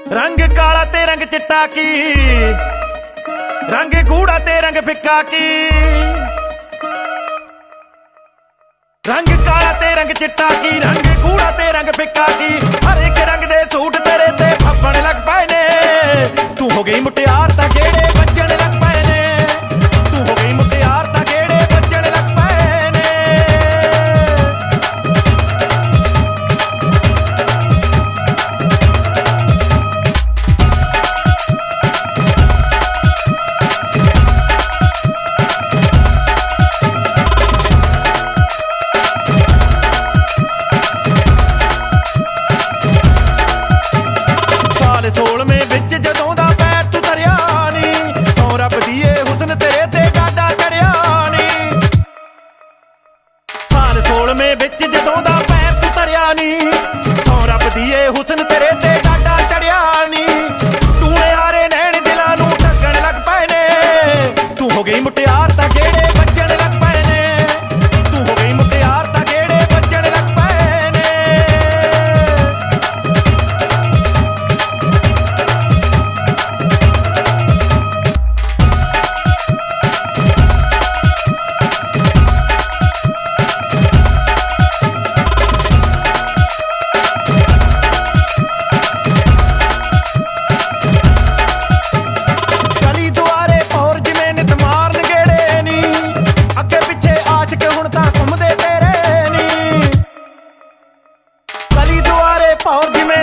रंग काला ते रंग चिट्टा की, रंग गूढ़ा ते रंग फिक्का की। रंग काला ते रंग चिट्टा की, रंग गूढ़ा ते रंग फिक्का की। हर एक रंग दे सूट तेरे ते फब्बण लग पए ने। तू हो गई मुटियार तां गेड़े बज्जण लग पए ने। तू हो गई मुटियार तां गेड़े बज्जण लग पए ने। सोलਵੇਂ ਵਿੱਚ ਜਦੋਂ ਦਾ ਪੈਰ ਤੂੰ ਧਰਿਆ ਨੀ, ਸੌ ਰੱਬ ਦੀਏ ਹੁਸਨ ਤੇਰੇ ਤੇ ਡਾਡਾ ਚੜਿਆ ਨੀ। ਸਾਲ 16ਵੇਂ ਵਿੱਚ ਜਦੋਂ ਦਾ ਪੈਰ ਤੂੰ ਧਰਿਆ ਨੀ, ਸੌ ਰੱਬ ਦੀਏ ਹੁਸਨ ਤੇਰੇ ਤੇ ਡਾਡਾ ਚੜਿਆ ਨੀ। ਟੂਣੇ ਹਾਰੇ ਨੈਣ ਦਿਲਾਂ ਨੂੰ ਠੱਗਣ ਲੱਗ ਪਏ ਨੇ। ਤੂੰ ਹੋ ਗਈ ਮੁਟਿਆਰ ਤਾਂ ਗੇੜੇ ਵੱਜਣ ਲੱਗ ਪਏ ਨੇ। ਤੂੰ ਹੋ ਗਈ ਮੁਟਿਆਰ ਤਾਂ ਗੇੜੇ ਵੱਜਣ ਲੱਗ ਪਏ ਨੇ। और जिमें